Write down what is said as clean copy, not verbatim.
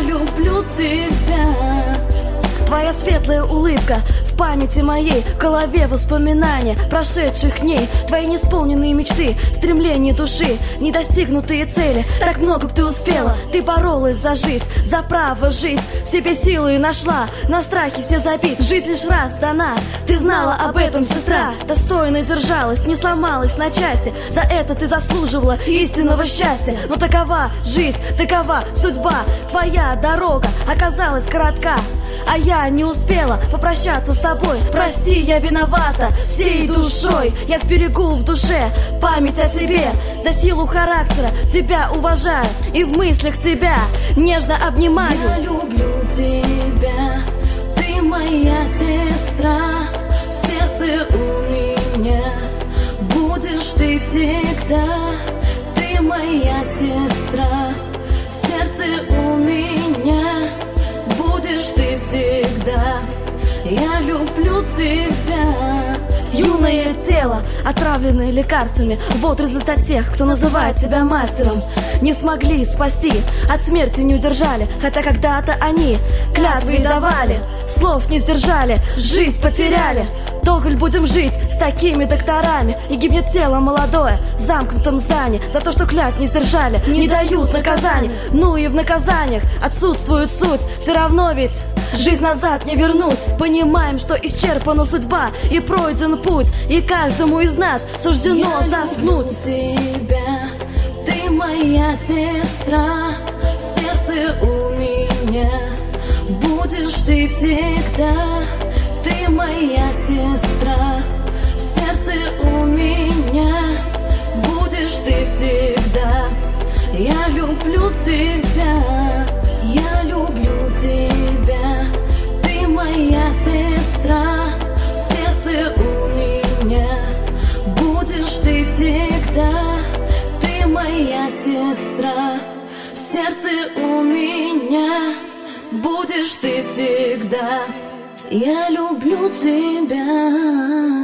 люблю тебя. Твоя светлая улыбка в памяти моей, в голове воспоминания прошедших дней. Твои неисполненные мечты, стремления души, недостигнутые цели. Так много б ты успела, ты боролась за жизнь, за право жить. В себе силы нашла, на страхе все забит. Жизнь лишь раз дана, ты знала об этом, сестра. Достойно держалась, не сломалась на части. За это ты заслуживала истинного счастья. Но такова жизнь, такова судьба. Твоя дорога оказалась коротка, а я не успела попрощаться с тобой. Прости, я виновата всей душой. Я сберегу в душе память о тебе. За силу характера тебя уважаю и в мыслях тебя нежно обнимаю. Я люблю тебя, ты моя сестра. В сердце у меня будешь ты всегда. Ты моя сестра, в сердце у меня будешь ты всегда. Я люблю тебя. Юное тело, отравленное лекарствами, вот результат тех, кто называет себя мастером. Не смогли спасти, от смерти не удержали, хотя когда-то они клятвы давали, слов не сдержали, жизнь потеряли. Долго ли будем жить с такими докторами? И гибнет тело молодое в замкнутом здании за то, что клятв не сдержали, не дают наказаний. Ну и в наказаниях отсутствует суть. Все равно ведь жизнь назад не вернуть. Понимаем, что исчерпана судьба и пройден путь, и каждому из нас суждено заснуть. Я люблю тебя, ты моя сестра. В сердце у меня будешь ты всегда. Ты моя сестра, в сердце у меня будешь ты всегда. Я люблю тебя, я люблю тебя. Ты моя сестра, в сердце у меня будешь ты всегда. Ты моя сестра, в сердце у меня будешь ты всегда. Я люблю тебя.